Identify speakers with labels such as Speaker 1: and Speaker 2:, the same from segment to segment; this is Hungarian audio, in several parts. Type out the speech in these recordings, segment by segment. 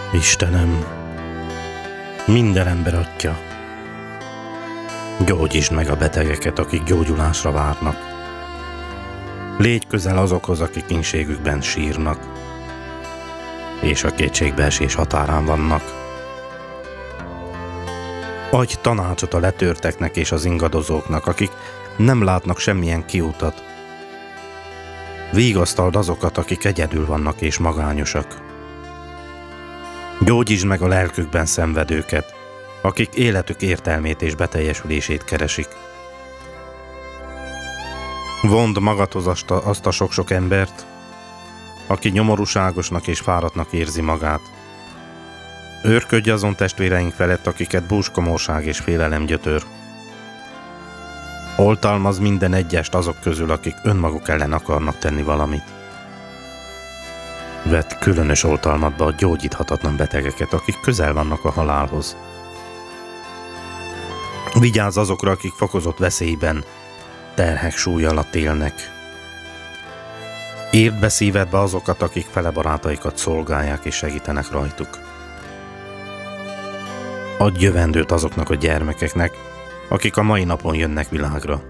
Speaker 1: Istenem, minden ember Atyja, gyógyítsd meg a betegeket, akik gyógyulásra várnak. Légy közel azokhoz, akik kínségükben sírnak, és a kétségbeesés határán vannak. Adj tanácsot a letörteknek és az ingadozóknak, akik nem látnak semmilyen kiutat. Vigasztald azokat, akik egyedül vannak és magányosak. Gyógyítsd meg a lelkükben szenvedőket, akik életük értelmét és beteljesülését keresik. Vondd magadhoz azt a sok-sok embert, aki nyomorúságosnak és fáradtnak érzi magát. Őrködj azon testvéreink felett, akiket búskomorság és félelem gyötör. Oltalmazz minden egyest azok közül, akik önmaguk ellen akarnak tenni valamit. Vedd különös oltalmadba a gyógyíthatatlan betegeket, akik közel vannak a halálhoz. Vigyázz azokra, akik fokozott veszélyben, terhek súly alatt élnek. Érd be szívedbe azokat, akik fele barátaikat szolgálják és segítenek rajtuk. Adj jövendőt azoknak a gyermekeknek, akik a mai napon jönnek világra.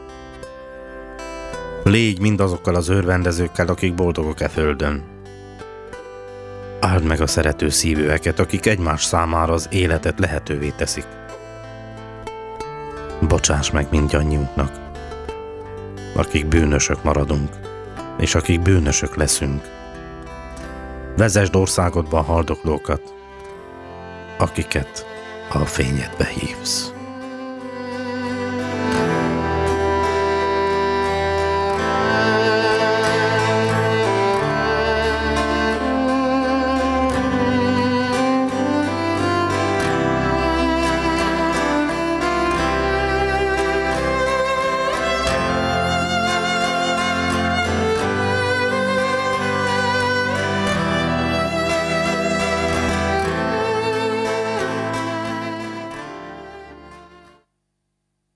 Speaker 1: Légy mindazokkal az örvendezőkkel, akik boldogok e földön. Áld meg a szerető szívűeket, akik egymás számára az életet lehetővé teszik. Bocsáss meg mindannyiunknak, akik bűnösök maradunk, és akik bűnösök leszünk. Vezesd országodba a haldoklókat, akiket a fényedbe hívsz.